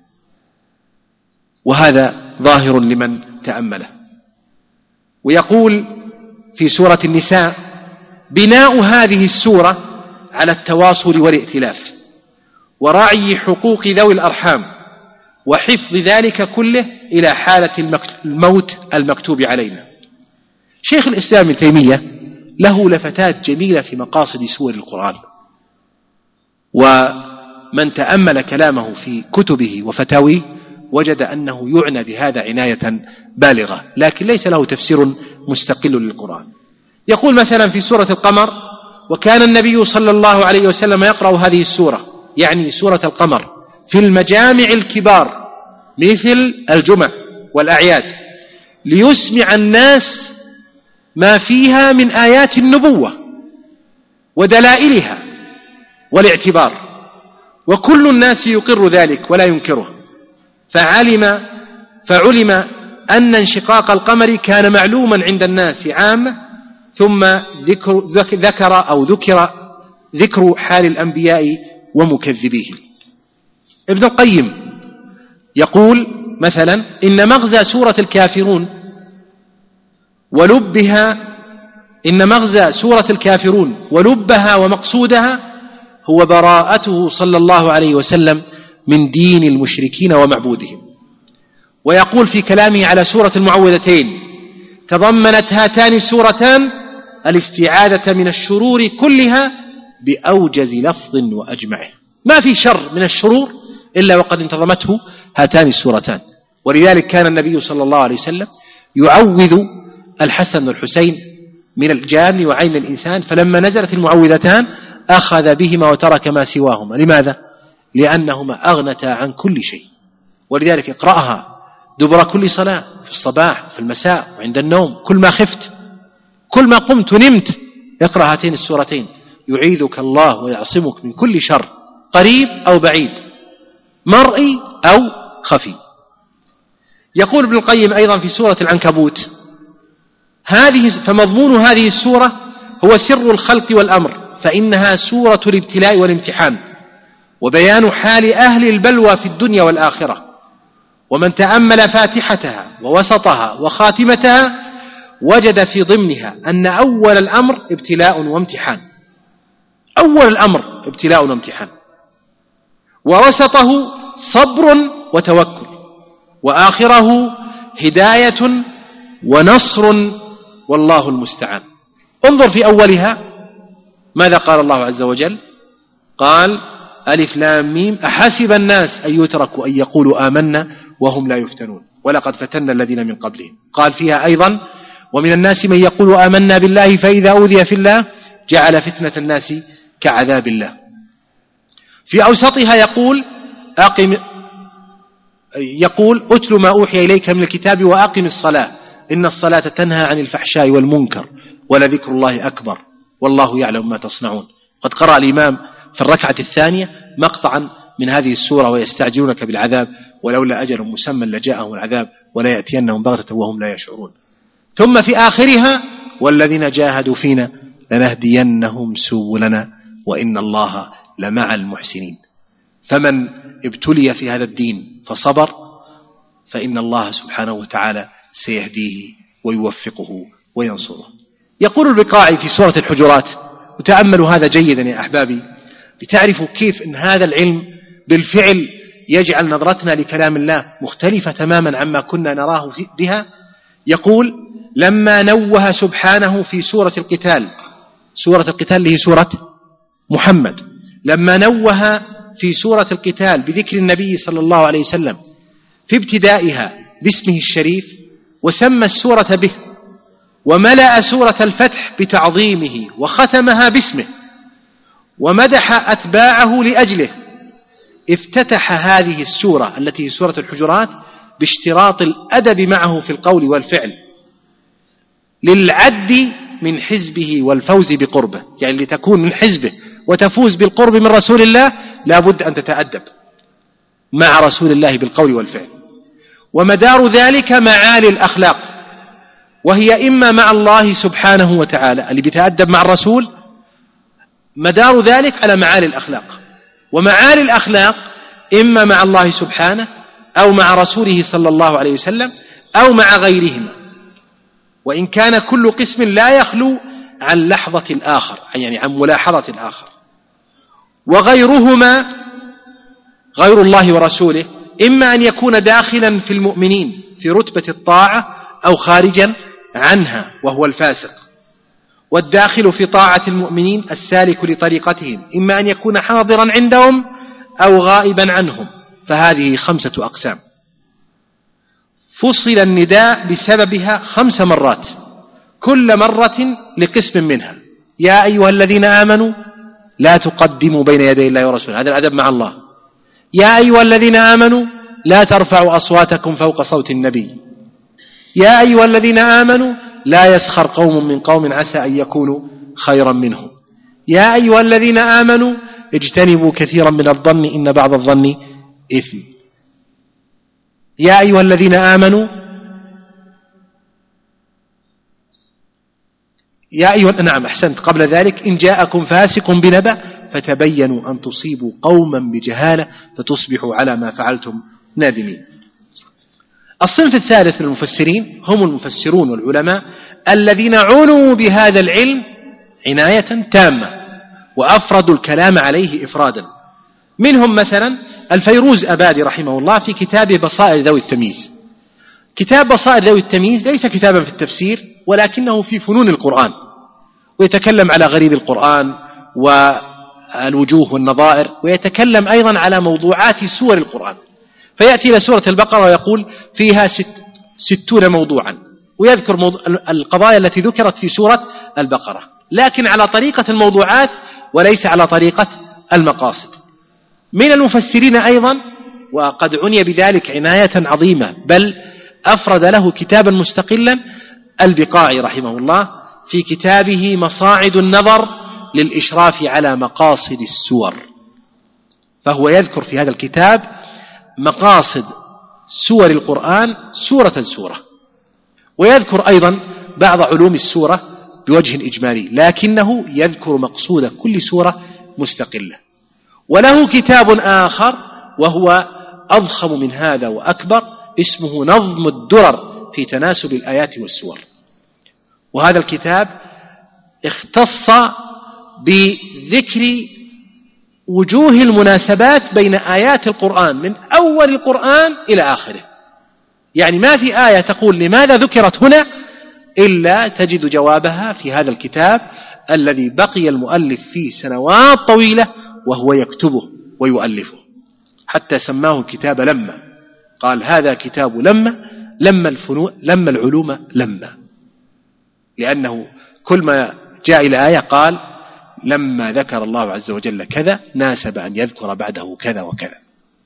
وهذا ظاهر لمن تأمله. ويقول في سورة النساء: بناء هذه السورة على التواصل والائتلاف ورعي حقوق ذوي الأرحام وحفظ ذلك كله إلى حالة الموت المكتوب علينا. شيخ الإسلام ابن تيمية له لفتات جميلة في مقاصد سور القرآن، ومن تأمل كلامه في كتبه وفتاويه وجد أنه يعنى بهذا عناية بالغة، لكن ليس له تفسير مستقل للقرآن. يقول مثلا في سورة القمر: وكان النبي صلى الله عليه وسلم يقرأ هذه السورة، يعني سورة القمر، في المجامع الكبار مثل الجمع والأعياد ليسمع الناس ما فيها من آيات النبوة ودلائلها والاعتبار، وكل الناس يقر ذلك ولا ينكره. فعلم أن انشقاق القمر كان معلوما عند الناس عامة، ثم ذكر حال الأنبياء ومكذبيهم. ابن القيم يقول مثلا: إن مغزى سورة الكافرون ولبها ومقصودها هو براءته صلى الله عليه وسلم من دين المشركين ومعبودهم. ويقول في كلامه على سورة المعوذتين: تضمنت هاتان السورتان الاستعاذة من الشرور كلها بأوجز لفظ وأجمعه. ما في شر من الشرور إلا وقد انتظمته هاتان السورتان. ولذلك كان النبي صلى الله عليه وسلم يعوذ الحسن والحسين من الجان وعين الإنسان، فلما نزلت المعوذتان أخذ بهما وترك ما سواهما. لماذا؟ لأنهما أغنتا عن كل شيء. ولذلك اقرأها دبر كل صلاة، في الصباح في المساء وعند النوم، كل ما خفت، كل ما قمت ونمت، اقرأ هاتين السورتين، يعيذك الله ويعصمك من كل شر قريب أو بعيد، مرئي أو خفي. يقول ابن القيم أيضا في سورة العنكبوت: فمضمون هذه السورة هو سر الخلق والأمر، فإنها سورة الابتلاء والامتحان وبيان حال أهل البلوى في الدنيا والآخرة. ومن تأمل فاتحتها ووسطها وخاتمتها وجد في ضمنها أن أول الأمر ابتلاء وامتحان، أول الأمر ابتلاء وامتحان، ووسطه صبر وتوكل، وآخره هداية ونصر، والله المستعان. انظر في أولها ماذا قال الله عز وجل؟ قال: ألف لام ميم أحسب الناس أن يتركوا أن يقولوا آمنا وهم لا يفتنون ولقد فتنا الذين من قبلهم. قال فيها أيضا: ومن الناس من يقول آمنا بالله فإذا أوذي في الله جعل فتنة الناس كعذاب الله. في أوسطها يقول: أتل ما أوحي إليك من الكتاب وأقم الصلاة إن الصلاة تنهى عن الفحشاء والمنكر ولذكر الله أكبر والله يعلم ما تصنعون. قد قرأ الإمام في الركعة الثانية مقطعا من هذه السورة: ويستعجلونك بالعذاب ولولا أجل مسمى لجاءهم العذاب ولا يأتينهم بغتة وهم لا يشعرون. ثم في آخرها: والذين جاهدوا فينا لنهدينهم سبلنا وإن الله لمع المحسنين. فمن ابتلي في هذا الدين فصبر فإن الله سبحانه وتعالى سيهديه ويوفقه وينصره. يقول البقاعي في سورة الحجرات، وتأملوا هذا جيدا يا أحبابي لتعرفوا كيف أن هذا العلم بالفعل يجعل نظرتنا لكلام الله مختلفة تماما عما كنا نراه بها. يقول: لما نوه سبحانه في سورة القتال، سورة القتال اللي هي سورة محمد، لما نوه في سورة القتال بذكر النبي صلى الله عليه وسلم في ابتدائها باسمه الشريف، وسمى السورة به، وملأ سورة الفتح بتعظيمه، وختمها باسمه، ومدح أتباعه لأجله، افتتح هذه السورة التي هي سورة الحجرات باشتراط الأدب معه في القول والفعل للعد من حزبه والفوز بقربه، يعني لتكون من حزبه وتفوز بالقرب من رسول الله لا بد أن تتأدب مع رسول الله بالقول والفعل. ومدار ذلك معالي الأخلاق، وهي إما مع الله سبحانه وتعالى اللي بيتأدب مع الرسول، مدار ذلك على معالي الأخلاق، ومعالي الأخلاق إما مع الله سبحانه أو مع رسوله صلى الله عليه وسلم أو مع غيرهما، وإن كان كل قسم لا يخلو عن لحظة الآخر، يعني عن ملاحظة الآخر. وغيرهما غير الله ورسوله إما أن يكون داخلا في المؤمنين في رتبة الطاعة أو خارجا عنها وهو الفاسق. والداخل في طاعة المؤمنين السالك لطريقتهم إما أن يكون حاضرا عندهم أو غائبا عنهم، فهذه 5 أقسام. فصل النداء بسببها 5 مرات، كل مرة لقسم منها. يا أيها الذين آمنوا لا تقدموا بين يدي الله ورسوله، هذا الأدب مع الله. يا أيها الذين آمنوا لا ترفعوا أصواتكم فوق صوت النبي. يا أيها الذين آمنوا لا يسخر قوم من قوم عسى أن يكونوا خيرا منهم. يا أيها الذين آمنوا اجتنبوا كثيرا من الظن إن بعض الظن إثم. يا أيها الذين آمنوا نعم أحسنت، قبل ذلك إن جاءكم فاسق بنبأ فتبينوا أن تصيبوا قوما بجهالة فتصبحوا على ما فعلتم نادمين. الصنف الثالث من المفسرين هم المفسرون والعلماء الذين عنوا بهذا العلم عناية تامة وأفردوا الكلام عليه إفرادا. منهم مثلا الفيروز أبادي رحمه الله في كتابه بصائر ذوي التمييز. كتاب بصائر ذوي التمييز ليس كتابا في التفسير ولكنه في فنون القرآن، ويتكلم على غريب القرآن والوجوه والنظائر، ويتكلم أيضا على موضوعات سور القرآن، فيأتي إلى سورة البقرة ويقول فيها 60 موضوعا، ويذكر القضايا التي ذكرت في سورة البقرة، لكن على طريقة الموضوعات وليس على طريقة المقاصد. من المفسرين أيضا وقد عني بذلك عناية عظيمة، بل أفرد له كتابا مستقلا البقاعي رحمه الله في كتابه مصاعد النظر للإشراف على مقاصد السور، فهو يذكر في هذا الكتاب مقاصد سور القرآن سورة سورة، ويذكر أيضا بعض علوم السورة بوجه إجمالي، لكنه يذكر مقصود كل سورة مستقلة. وله كتاب آخر وهو أضخم من هذا وأكبر، اسمه نظم الدرر في تناسب الآيات والسور، وهذا الكتاب اختص بذكر وجوه المناسبات بين آيات القرآن من أول القرآن إلى آخره، يعني ما في آية تقول لماذا ذكرت هنا إلا تجد جوابها في هذا الكتاب الذي بقي المؤلف فيه سنوات طويلة وهو يكتبه ويؤلفه، حتى سماه كتاب لما، قال هذا كتاب لما العلوم لما، لأنه كل ما جاء إلى آية قال لما ذكر الله عز وجل كذا ناسب أن يذكر بعده كذا وكذا،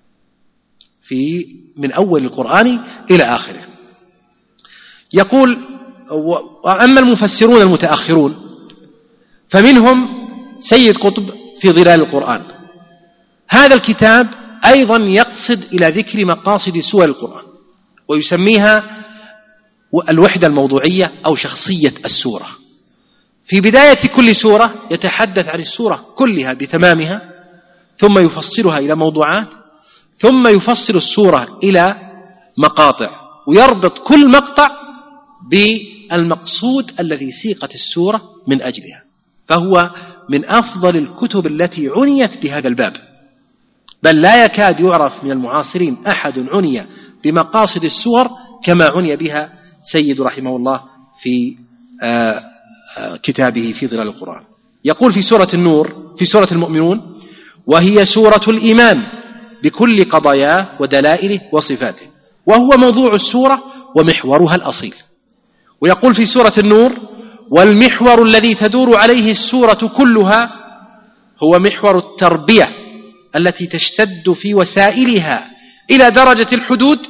من أول القرآن إلى آخره. يقول وأما المفسرون المتأخرون فمنهم سيد قطب في ظلال القرآن. هذا الكتاب أيضا يقصد إلى ذكر مقاصد سور القرآن، ويسميها الوحدة الموضوعية أو شخصية السورة. في بداية كل سورة يتحدث عن السورة كلها بتمامها، ثم يفصلها إلى موضوعات، ثم يفصل السورة إلى مقاطع، ويربط كل مقطع بالمقصود الذي سيقت السورة من أجلها، فهو من أفضل الكتب التي عنيت بهذا الباب، بل لا يكاد يعرف من المعاصرين أحد عني بمقاصد السور كما عني بها سيد رحمه الله في كتابه في ظلال القرآن. يقول في سورة النور في سورة المؤمنون: وهي سورة الإيمان بكل قضاياه ودلائله وصفاته، وهو موضوع السورة ومحورها الأصيل. ويقول في سورة النور: والمحور الذي تدور عليه السورة كلها هو محور التربية التي تشتد في وسائلها إلى درجة الحدود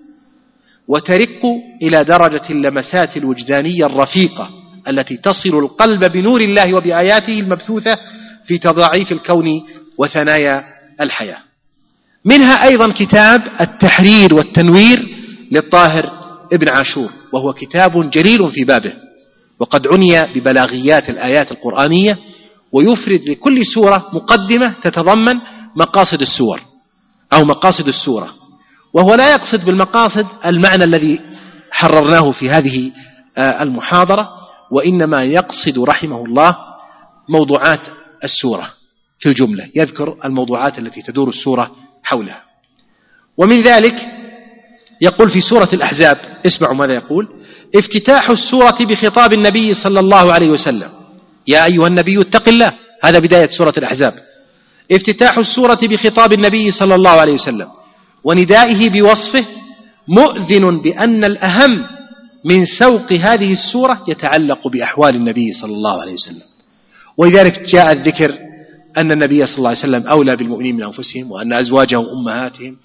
وترق إلى درجة اللمسات الوجدانية الرفيقة التي تصل القلب بنور الله وبآياته المبثوثة في تضاعيف الكون وثنايا الحياة. منها أيضا كتاب التحرير والتنوير للطاهر ابن عاشور، وهو كتاب جليل في بابه، وقد عني ببلاغيات الآيات القرآنية، ويفرد لكل سورة مقدمة تتضمن مقاصد السور أو مقاصد السورة، وهو لا يقصد بالمقاصد المعنى الذي حررناه في هذه المحاضرة، وإنما يقصد رحمه الله موضوعات السورة في الجملة، يذكر الموضوعات التي تدور السورة حولها. ومن ذلك يقول في سورة الأحزاب، اسمعوا ماذا يقول: افتتاح السورة بخطاب النبي صلى الله عليه وسلم: يا أيها النبي اتق الله. هذا بداية سورة الأحزاب. افتتاح السورة بخطاب النبي صلى الله عليه وسلم وندائه بوصفه مؤذن بأن الأهم من سوق هذه السورة يتعلق بأحوال النبي صلى الله عليه وسلم. ولذلك جاء الذكر أن النبي صلى الله عليه وسلم أولى بالمؤمنين من أنفسهم، وأن أزواجه أمهاتهم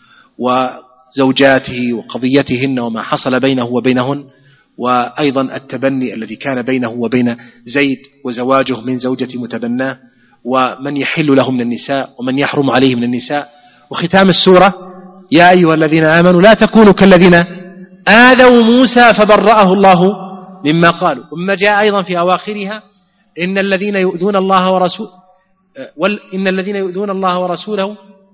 وزوجاته وقضيتهن وما حصل بينه وبينهن، وأيضا التبني الذي كان بينه وبين زيد وزواجه من زوجة متبناه، ومن يحل له من النساء ومن يحرم عليه من النساء. وختام السورة: يا أيها الذين آمنوا لا تكونوا كالذين آذوا موسى فبرأه الله مما قالوا. ومما جاء أيضا في أواخرها: إن الذين يؤذون الله ورسوله إن الذين يؤذون الله ورسوله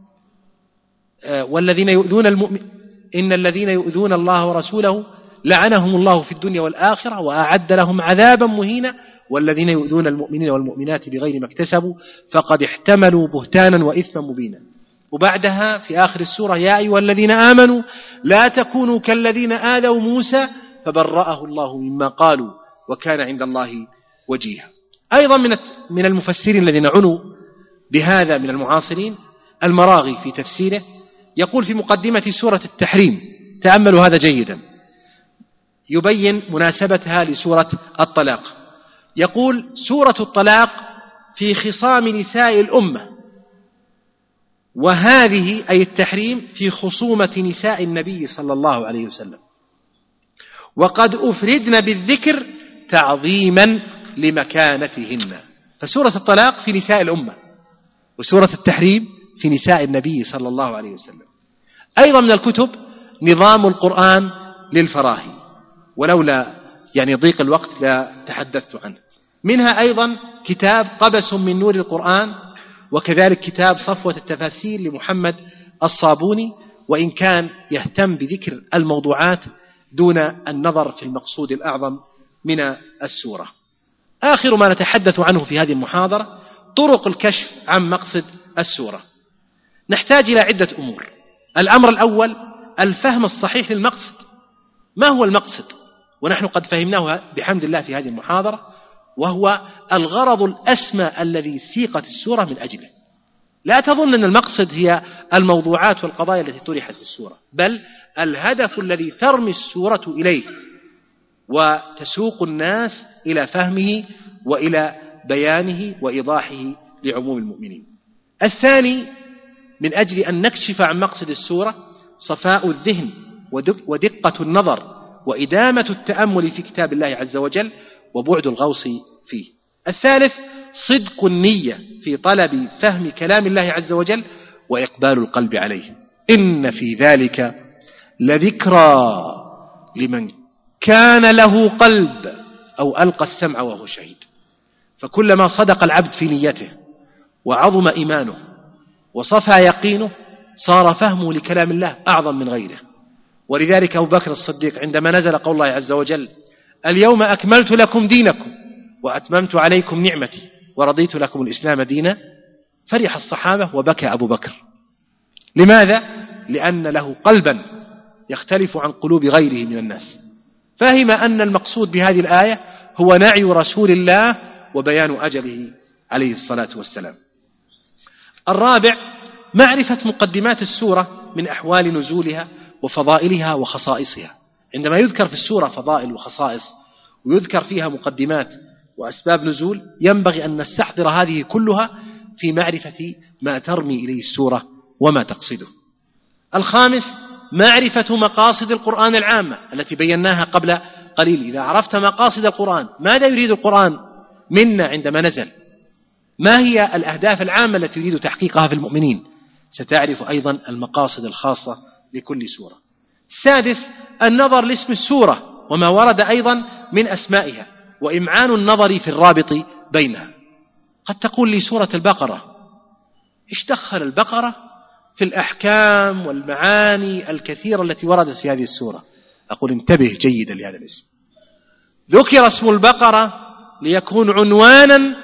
والذين يؤذون إن الذين يؤذون الله ورسوله لعنهم الله في الدنيا والآخرة وأعد لهم عذابا مهينا، والذين يؤذون المؤمنين والمؤمنات بغير ما اكتسبوا فقد احتملوا بهتانا وإثما مبينا. وبعدها في آخر السورة: يا أيها الذين آمنوا لا تكونوا كالذين آذوا موسى فبرأه الله مما قالوا وكان عند الله وجيها. أيضا من المفسرين الذين عنوا بهذا من المعاصرين المراغي في تفسيره، يقول في مقدمة سورة التحريم، تأملوا هذا جيدا، يبين مناسبتها لسورة الطلاق. يقول: سورة الطلاق في خصام نساء الأمة، وهذه أي التحريم في خصومة نساء النبي صلى الله عليه وسلم، وقد أفردن بالذكر تعظيما لمكانتهن. فسورة الطلاق في نساء الأمة، وسورة التحريم في نساء النبي صلى الله عليه وسلم. أيضا من الكتب نظام القرآن للفراهي، ولولا ضيق الوقت لا تحدثت عنه. منها أيضا كتاب قبس من نور القرآن، وكذلك كتاب صفوة التفاسير لمحمد الصابوني، وإن كان يهتم بذكر الموضوعات دون النظر في المقصود الأعظم من السورة. آخر ما نتحدث عنه في هذه المحاضرة طرق الكشف عن مقصد السورة. نحتاج إلى عدة أمور. الأمر الأول الفهم الصحيح للمقصد. ما هو المقصد؟ ونحن قد فهمناه بحمد الله في هذه المحاضرة، وهو الغرض الأسمى الذي سيقت السورة من أجله. لا تظن أن المقصد هي الموضوعات والقضايا التي طرحت في السورة، بل الهدف الذي ترمي السورة إليه وتسوق الناس إلى فهمه وإلى بيانه وإيضاحه لعموم المؤمنين. الثاني من أجل أن نكشف عن مقصد السورة صفاء الذهن ودقة النظر وإدامة التأمل في كتاب الله عز وجل وبعد الغوص فيه. الثالث صدق النية في طلب فهم كلام الله عز وجل وإقبال القلب عليه. إن في ذلك لذكرى لمن كان له قلب أو ألقى السمع وهو شهيد. فكلما صدق العبد في نيته وعظم إيمانه وصفى يقينه صار فهمه لكلام الله أعظم من غيره، ولذلك أبو بكر الصديق عندما نزل قول الله عز وجل اليوم أكملت لكم دينكم وأتممت عليكم نعمتي ورضيت لكم الإسلام دينا، فرح الصحابة وبكى أبو بكر. لماذا؟ لأن له قلبا يختلف عن قلوب غيره من الناس، فهم أن المقصود بهذه الآية هو نعي رسول الله وبيان أجله عليه الصلاة والسلام. الرابع معرفة مقدمات السورة من أحوال نزولها وفضائلها وخصائصها. عندما يذكر في السورة فضائل وخصائص ويذكر فيها مقدمات وأسباب نزول، ينبغي أن نستحضر هذه كلها في معرفة ما ترمي إليه السورة وما تقصده. الخامس معرفة مقاصد القرآن العامة التي بيناها قبل قليل. إذا عرفت مقاصد القرآن، ماذا يريد القرآن منا عندما نزل، ما هي الأهداف العامة التي يريد تحقيقها في المؤمنين، ستعرف أيضا المقاصد الخاصة لكل سورة. السادس النظر لاسم السورة وما ورد أيضا من أسمائها وإمعان النظر في الرابط بينها. قد تقول لي سورة البقرة، إيش دخل البقرة في الأحكام والمعاني الكثيرة التي وردت في هذه السورة؟ أقول انتبه جيدا لهذا الاسم. ذكر اسم البقرة ليكون عنوانا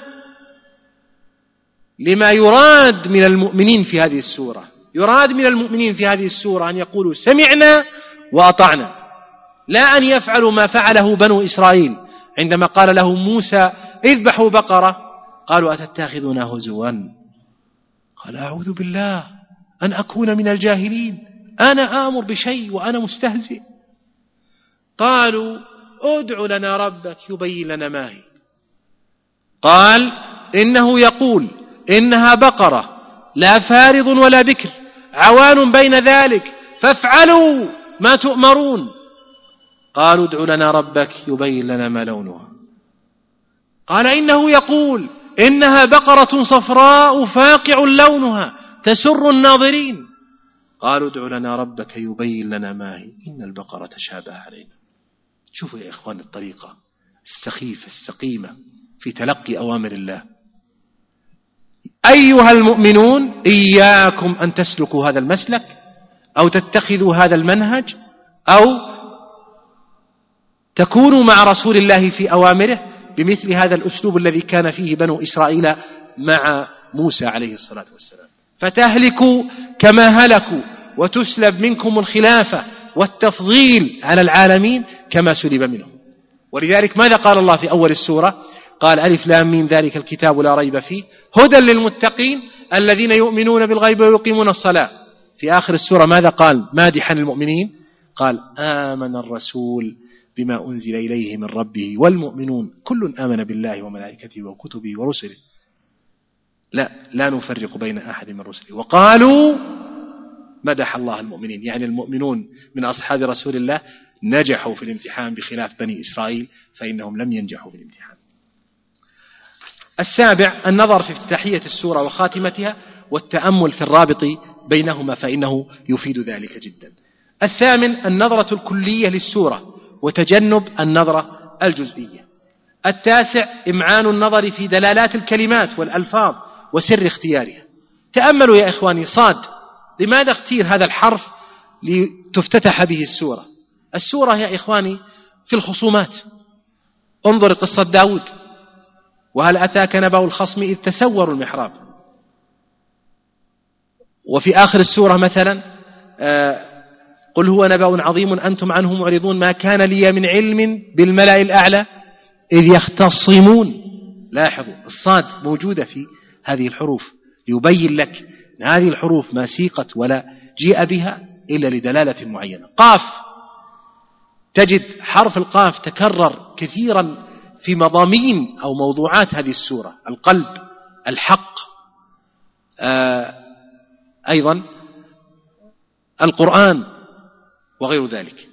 لما يراد من المؤمنين في هذه السورة. يراد من المؤمنين في هذه السورة أن يقولوا سمعنا وأطعنا، لا أن يفعلوا ما فعله بنو إسرائيل عندما قال لهم موسى اذبحوا بقرة قالوا أتتخذنا هزوا، قال أعوذ بالله أن أكون من الجاهلين، أنا آمر بشيء وأنا مستهزئ. قالوا ادع لنا ربك يبين لنا ما هي، قال إنه يقول إنها بقرة لا فارض ولا بكر عوان بين ذلك فافعلوا ما تؤمرون. قالوا ادع لنا ربك يبين لنا ما لونها. قال إنه يقول إنها بقرة صفراء فاقع لونها تسر الناظرين. قالوا ادع لنا ربك يبين لنا ما هي إن البقرة تشابه علينا. شوفوا يا إخوان الطريقة السخيفة السقيمة في تلقي أوامر الله. أيها المؤمنون إياكم أن تسلكوا هذا المسلك أو تتخذوا هذا المنهج أو تكونوا مع رسول الله في أوامره بمثل هذا الأسلوب الذي كان فيه بنو إسرائيل مع موسى عليه الصلاة والسلام، فتهلكوا كما هلكوا وتسلب منكم الخلافة والتفضيل على العالمين كما سلب منهم. ولذلك ماذا قال الله في أول السورة؟ قال ألف لام ميم ذلك الكتاب لا ريب فيه هدى للمتقين الذين يؤمنون بالغيب ويقيمون الصلاة. في آخر السورة ماذا قال مادحا المؤمنين؟ قال آمن الرسول بما أنزل إليه من ربه والمؤمنون كل آمن بالله وملائكته وكتبه ورسله لا نفرق بين أحد من رسله. وقالوا مدح الله المؤمنين، يعني المؤمنون من أصحاب رسول الله نجحوا في الامتحان بخلاف بني إسرائيل فإنهم لم ينجحوا في الامتحان. السابع النظر في افتتاحية السورة وخاتمتها والتأمل في الرابط بينهما فإنه يفيد ذلك جدا. الثامن النظرة الكلية للسورة وتجنب النظرة الجزئية. التاسع إمعان النظر في دلالات الكلمات والألفاظ وسر اختيارها. تأملوا يا إخواني صاد، لماذا اختير هذا الحرف لتفتتح به السورة؟ السورة يا إخواني في الخصومات. انظر قصة داود، وهل أتاك نبأ الخصم إذ تسوروا المحراب. وفي آخر السورة مثلا قل هو نبأ عظيم أنتم عنه معرضون ما كان لي من علم بالملأ الأعلى إذ يختصمون. لاحظوا الصاد موجودة في هذه الحروف يبين لك أن هذه الحروف ما سيقت ولا جيء بها إلا لدلالة معينة. قاف، تجد حرف القاف تكرر كثيرا في مضامين أو موضوعات هذه السورة، القلب، الحق، أيضا القرآن وغير ذلك.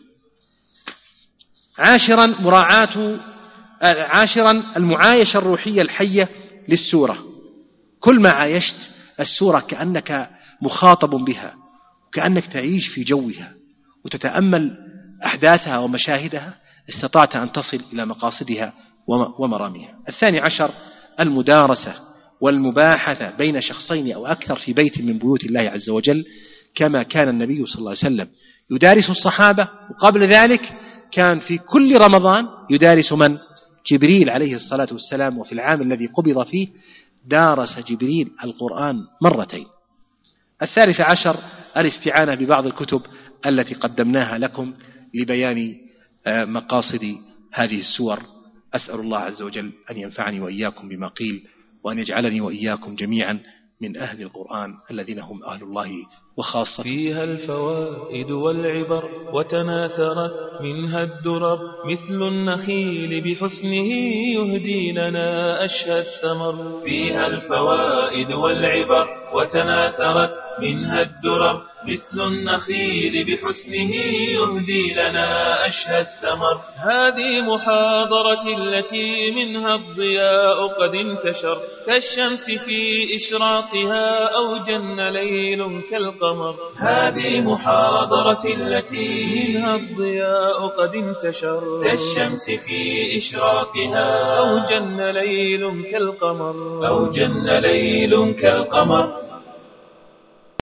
عاشرا المعايشة الروحية الحية للسورة. كل ما عايشت السورة كأنك مخاطب بها وكأنك تعيش في جوها وتتأمل أحداثها ومشاهدها استطعت أن تصل إلى مقاصدها ومراميها. 12 المدارسة والمباحثة بين شخصين أو أكثر في بيت من بيوت الله عز وجل، كما كان النبي صلى الله عليه وسلم يدارس الصحابة، وقبل ذلك كان في كل رمضان يدارس من؟ جبريل عليه الصلاة والسلام. وفي العام الذي قبض فيه دارس جبريل القرآن مرتين. 13 الاستعانة ببعض الكتب التي قدمناها لكم لبيان مقاصد هذه السور. أسأل الله عز وجل أن ينفعني وإياكم بما قيل، وأن يجعلني وإياكم جميعا من أهل القرآن الذين هم أهل الله وخاصة. فيها الفوائد والعبر وتناثرت منها الدرر، مثل النخيل بحسنه يهدي لنا أشهى الثمر. فيها الفوائد والعبر وتناثرت منها الدرر، مثل النخيل بحسنه يهدي لنا أشهى الثمر. هذه محاضرة التي منها الضياء قد انتشر، كالشمس في إشراقها أو جن ليل كالقمر. هذه محاضرة التي منها الضياء قد انتشر، كالشمس في إشراقها أو جن ليل كالقمر.